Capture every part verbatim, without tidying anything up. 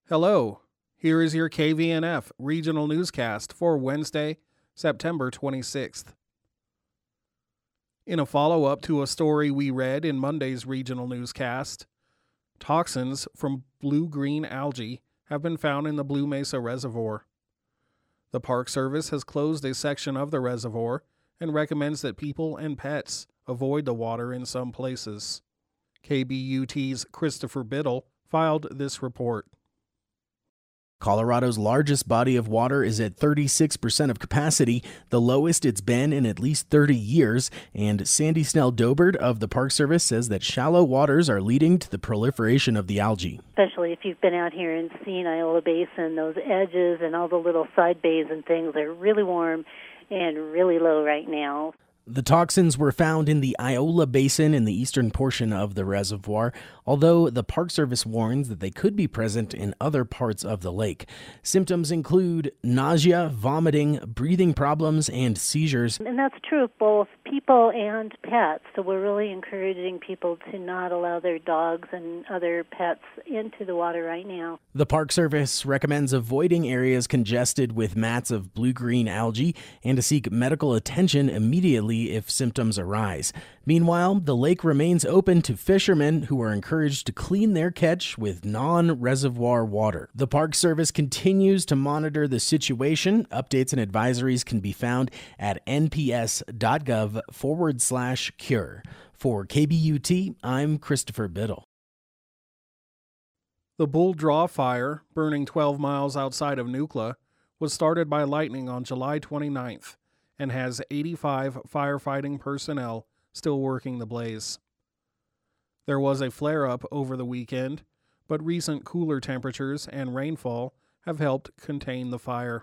Hello, here is your K V N F regional newscast for Wednesday, September twenty-sixth. In a follow-up to a story we read in Monday's regional newscast, toxins from blue-green algae have been found in the Blue Mesa Reservoir. The Park Service has closed a section of the reservoir and recommends that people and pets avoid the water in some places. K B U T's Christopher Biddle filed this report. Colorado's largest body of water is at thirty-six percent of capacity, the lowest it's been in at least thirty years, and Sandy Snell-Dobert of the Park Service says that shallow waters are leading to the proliferation of the algae. Especially if you've been out here and seen Iola Basin, those edges and all the little side bays and things are really warm and really low right now. The toxins were found in the Iola Basin in the eastern portion of the reservoir, although the Park Service warns that they could be present in other parts of the lake. Symptoms include nausea, vomiting, breathing problems, and seizures. And that's true of both people and pets, so we're really encouraging people to not allow their dogs and other pets into the water right now. The Park Service recommends avoiding areas congested with mats of blue-green algae and to seek medical attention immediately if symptoms arise. Meanwhile, the lake remains open to fishermen who are encouraged to clean their catch with non-reservoir water. The Park Service continues to monitor the situation. Updates and advisories can be found at nps.gov forward slash cure. For K B U T, I'm Christopher Biddle. The Bull Draw Fire, burning twelve miles outside of Nucla, was started by lightning on July twenty-ninth and has eighty-five firefighting personnel still working the blaze. There was a flare-up over the weekend, but recent cooler temperatures and rainfall have helped contain the fire.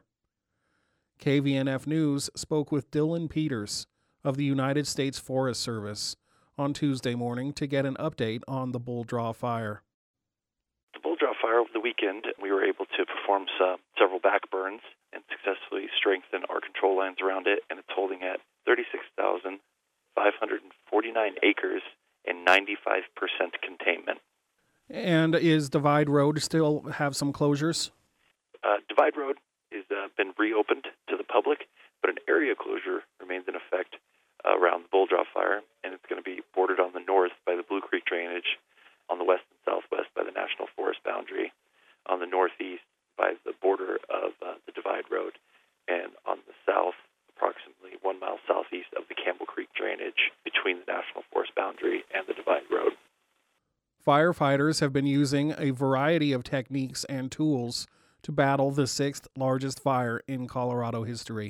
K V N F News spoke with Dylan Peters of the United States Forest Service on Tuesday morning to get an update on the Bull Draw Fire. The Bull Draw Fire over the weekend, we were able to perform some, several back burns and successfully strengthen our control lines around it, and it's holding at thirty-six thousand five hundred forty-nine acres and ninety-five percent containment. And is Divide Road still have some closures? Uh, Divide Road has uh, been reopened to the public, but an area closure remains in effect uh, around the Bull Draw Fire, and it's going to be bordered on the north by the Blue Creek drainage, on the west and southwest by the National Forest boundary, on the northeast by the border of uh, the Divide Road, and on the south, approximately one mile southeast of the Campbell Creek drainage between the National Forest boundary and the Divide Road. Firefighters have been using a variety of techniques and tools to battle the sixth largest fire in Colorado history.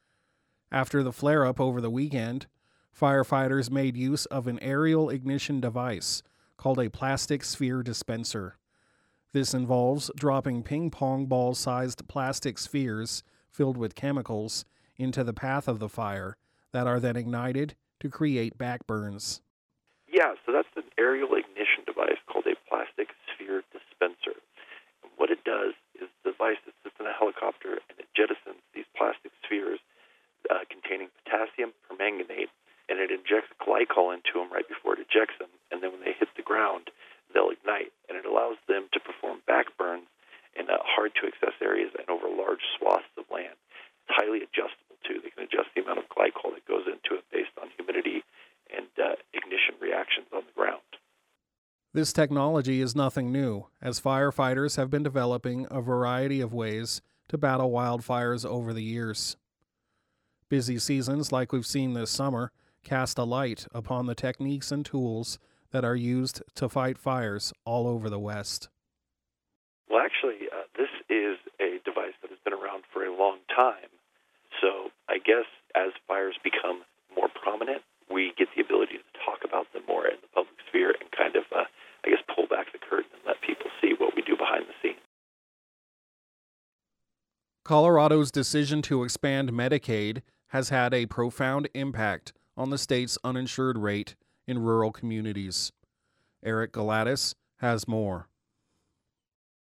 After the flare-up over the weekend, firefighters made use of an aerial ignition device called a plastic sphere dispenser. This involves dropping ping-pong ball-sized plastic spheres filled with chemicals into the path of the fire that are then ignited to create backburns. Yeah, so that's an aerial ignition device called a plastic sphere dispenser. And what it does is the device that sits in a helicopter and it jettisons these plastic spheres uh, containing potassium permanganate, and it injects glycol into them right before it ejects them, and then when they hit the ground, they'll ignite, and it allows them to perform backburns in uh, hard-to-access areas and over large swaths of land. It's highly adjustable, too. They can adjust the amount of glycol that goes into it based on humidity and uh, ignition reactions on the ground. This technology is nothing new, as firefighters have been developing a variety of ways to battle wildfires over the years. Busy seasons like we've seen this summer cast a light upon the techniques and tools that are used to fight fires all over the West. Well, actually, uh, this is a device that has been around for a long time. So I guess as fires become more prominent, we get the ability to talk about them more in the public sphere and kind of, uh, I guess, pull back the curtain and let people see what we do behind the scenes. Colorado's decision to expand Medicaid has had a profound impact on the state's uninsured rate in rural communities. Eric Galatis has more.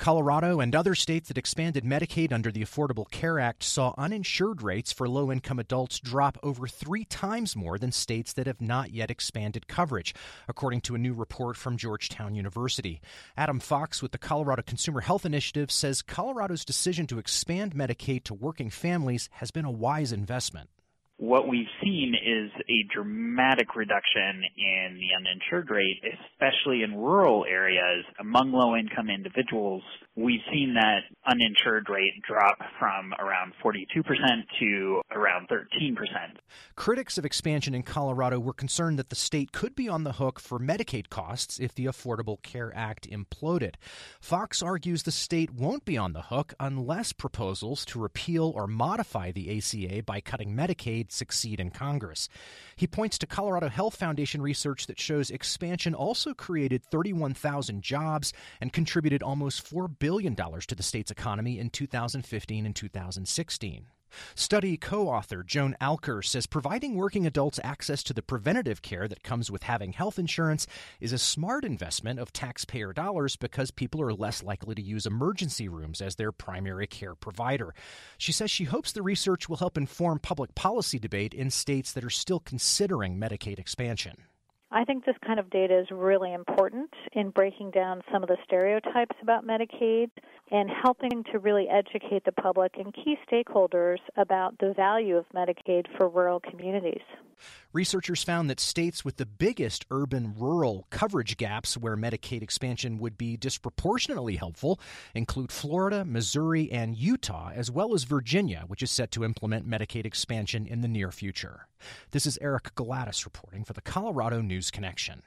Colorado and other states that expanded Medicaid under the Affordable Care Act saw uninsured rates for low-income adults drop over three times more than states that have not yet expanded coverage, according to a new report from Georgetown University. Adam Fox with the Colorado Consumer Health Initiative says Colorado's decision to expand Medicaid to working families has been a wise investment. What we've seen is a dramatic reduction in the uninsured rate, especially in rural areas among low-income individuals. We've seen that uninsured rate drop from around forty-two percent to around thirteen percent. Critics of expansion in Colorado were concerned that the state could be on the hook for Medicaid costs if the Affordable Care Act imploded. Fox argues the state won't be on the hook unless proposals to repeal or modify the A C A by cutting Medicaid succeed in Congress. He points to Colorado Health Foundation research that shows expansion also created thirty-one thousand jobs and contributed almost four billion dollars to the state's economy in two thousand fifteen and two thousand sixteen. Study co-author Joan Alker says providing working adults access to the preventative care that comes with having health insurance is a smart investment of taxpayer dollars because people are less likely to use emergency rooms as their primary care provider. She says she hopes the research will help inform public policy debate in states that are still considering Medicaid expansion. I think this kind of data is really important in breaking down some of the stereotypes about Medicaid and helping to really educate the public and key stakeholders about the value of Medicaid for rural communities. Researchers found that states with the biggest urban-rural coverage gaps where Medicaid expansion would be disproportionately helpful include Florida, Missouri, and Utah, as well as Virginia, which is set to implement Medicaid expansion in the near future. This is Eric Gladys reporting for the Colorado News Connection.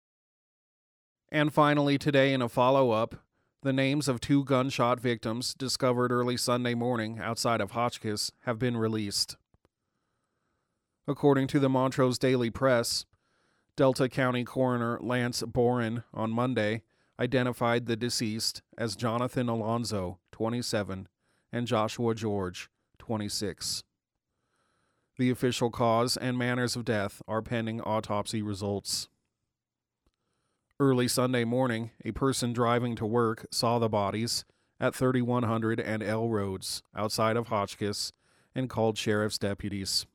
And finally today, in a follow-up, the names of two gunshot victims discovered early Sunday morning outside of Hotchkiss have been released. According to the Montrose Daily Press, Delta County Coroner Lance Boren on Monday identified the deceased as Jonathan Alonzo, twenty-seven, and Joshua George, twenty-six. The official cause and manners of death are pending autopsy results. Early Sunday morning, a person driving to work saw the bodies at thirty-one hundred and L Roads outside of Hotchkiss and called sheriff's deputies.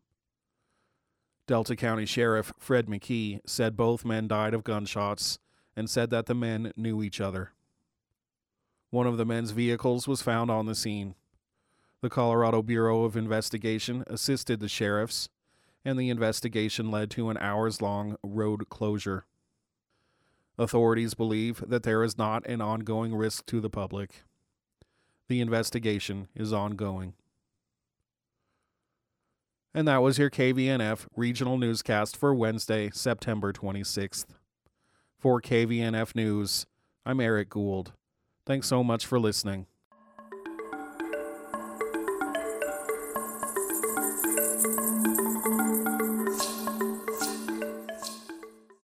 Delta County Sheriff Fred McKee said both men died of gunshots and said that the men knew each other. One of the men's vehicles was found on the scene. The Colorado Bureau of Investigation assisted the sheriffs, and the investigation led to an hours-long road closure. Authorities believe that there is not an ongoing risk to the public. The investigation is ongoing. And that was your K V N F Regional Newscast for Wednesday, September twenty-sixth. For K V N F News, I'm Eric Gould. Thanks so much for listening.